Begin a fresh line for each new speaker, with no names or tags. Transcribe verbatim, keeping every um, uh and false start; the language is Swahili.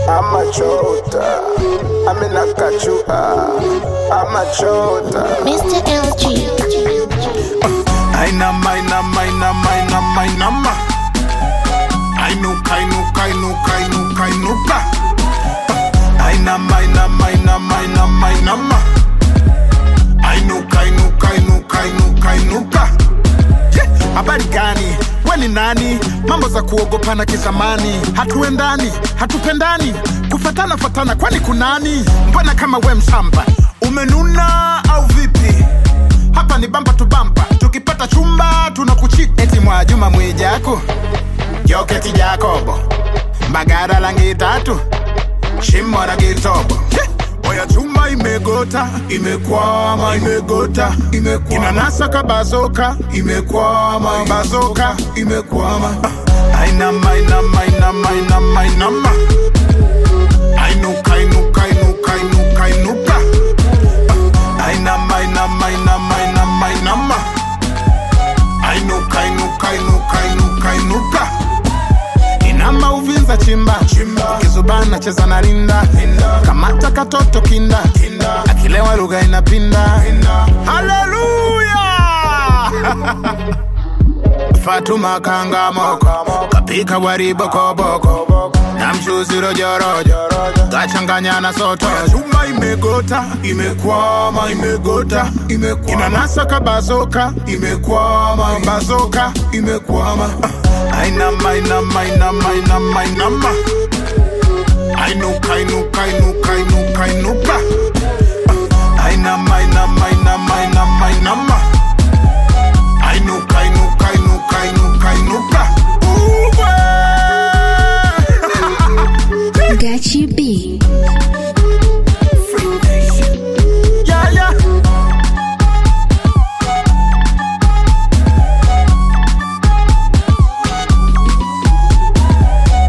I'm a chota, I'm in a kachua, I'm a chota.
Mister L G.
I nama, I nama, I nama, I nama, I nama. I nuka, I nuka, I nuka, I nuka, I nuka. I nama, I nama, I nama, I nama, I nama. I nuka, I nuka, I nuka, I nuka, I nuka. Habari gani, weni nani? Mambo za kuogopana kizamani. Hatuendani, hatupendani, kufatana fatana kwani kunani? Mbona kama we mshamba, umenuna au vipi? Hapa ni bamba tu bamba, tukipata chumba tunakuchika. Eti Mwajuma Mwijaku, Joketi Jacobo, Mbagara langi tatu, Shimo na Gitobo. Oya chumba imegota, imekwama, imegota, imekwama. Inanasa kabazoka, imekwama, bazoka, imekwama. Ainama, ainama, ainama, ainama, ainama. Ainuka, ainuka, ainuka, ainuka, ainuka. Ainama, ainama, ainama, ainama, ainama. Ainuka, ainuka, ainuka, ainuka, ainuka. Inama uvinza chimba, chimba. Kizubana cheza na rinda, rinda. Kamata katoto kinda, kinda. Akilewa lugha inapinda, pinda. Hallelujah. Fatuma kanga moko, kapika wari boko boko. Na mchuzi rojo rojo, kachanganya na soto. Chumba imegota, imekwama, imegota, imekwama. Inanasa kabazoka, imekwama, bazoka, imekwama. Ainama, ainama, ainama, ainama, ainama. Ainuka, ainuka, ainuka, ainuka, ainuka. Ainama, ainama, ainama, ainama, ainama. Ainuka, ainuka, ainuka, ainuka, ainuka.
Got you beat.